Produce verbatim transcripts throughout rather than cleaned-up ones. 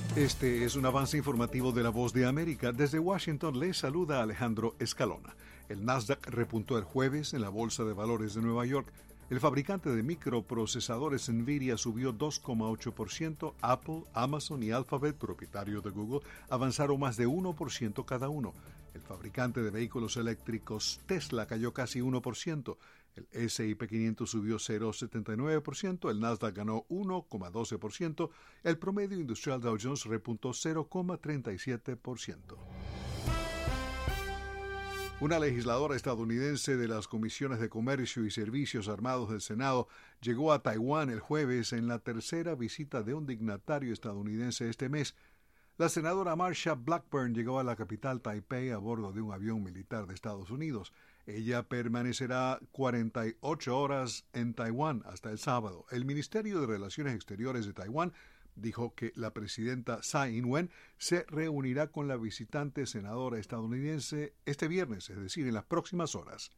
Este es un avance informativo de La Voz de América. Desde Washington les saluda Alejandro Escalona. El Nasdaq repuntó el jueves en la Bolsa de Valores de Nueva York. El fabricante de microprocesadores Nvidia subió dos coma ocho por ciento. Apple, Amazon y Alphabet, propietario de Google, avanzaron más de uno por ciento cada uno. El fabricante de vehículos eléctricos Tesla cayó casi uno por ciento. El ese y pe quinientos subió cero coma setenta y nueve por ciento, el Nasdaq ganó uno coma doce por ciento, el promedio industrial Dow Jones repuntó cero coma treinta y siete por ciento. Una legisladora estadounidense de las Comisiones de Comercio y Servicios Armados del Senado llegó a Taiwán el jueves en la tercera visita de un dignatario estadounidense este mes. La senadora Marsha Blackburn llegó a la capital Taipei a bordo de un avión militar de Estados Unidos. Ella permanecerá cuarenta y ocho horas en Taiwán hasta el sábado. El Ministerio de Relaciones Exteriores de Taiwán dijo que la presidenta Tsai Ing-wen se reunirá con la visitante senadora estadounidense este viernes, es decir, en las próximas horas.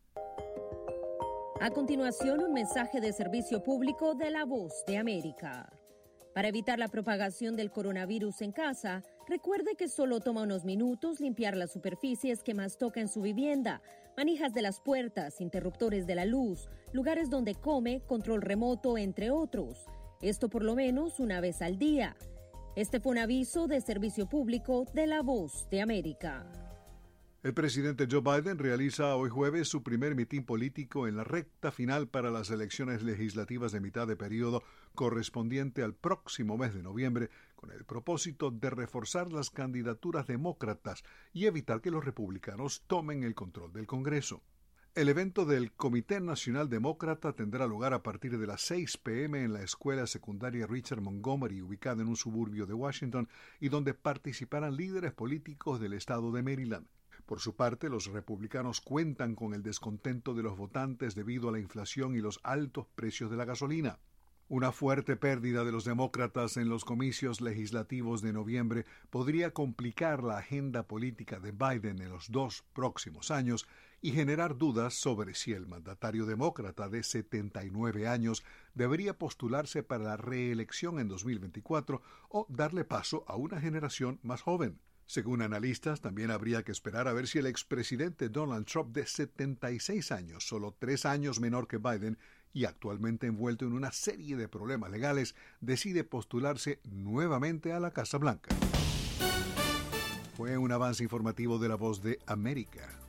A continuación, un mensaje de servicio público de La Voz de América. Para evitar la propagación del coronavirus en casa, recuerde que solo toma unos minutos limpiar las superficies que más toca en su vivienda, manijas de las puertas, interruptores de la luz, lugares donde come, control remoto, entre otros. Esto por lo menos una vez al día. Este fue un aviso de servicio público de La Voz de América. El presidente Joe Biden realiza hoy jueves su primer mitin político en la recta final para las elecciones legislativas de mitad de periodo correspondiente al próximo mes de noviembre, con el propósito de reforzar las candidaturas demócratas y evitar que los republicanos tomen el control del Congreso. El evento del Comité Nacional Demócrata tendrá lugar a partir de las seis pe eme en la escuela secundaria Richard Montgomery, ubicada en un suburbio de Washington, y donde participarán líderes políticos del estado de Maryland. Por su parte, los republicanos cuentan con el descontento de los votantes debido a la inflación y los altos precios de la gasolina. Una fuerte pérdida de los demócratas en los comicios legislativos de noviembre podría complicar la agenda política de Biden en los dos próximos años y generar dudas sobre si el mandatario demócrata de setenta y nueve años debería postularse para la reelección en dos mil veinticuatro o darle paso a una generación más joven. Según analistas, también habría que esperar a ver si el expresidente Donald Trump, de setenta y seis años, solo tres años menor que Biden y actualmente envuelto en una serie de problemas legales, decide postularse nuevamente a la Casa Blanca. Fue un avance informativo de La Voz de América.